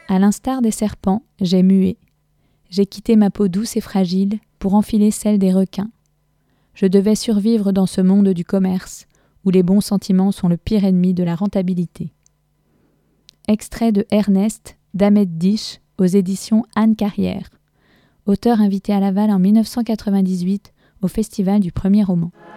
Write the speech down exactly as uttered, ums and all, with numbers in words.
À l'instar des serpents, j'ai mué. J'ai quitté ma peau douce et fragile pour enfiler celle des requins. Je devais survivre dans ce monde du commerce, où les bons sentiments sont le pire ennemi de la rentabilité. Extrait de Ernest d'Ahmed Diche aux éditions Anne Carrière, auteur invité à Laval en mille neuf cent quatre-vingt-dix-huit au Festival du Premier Roman.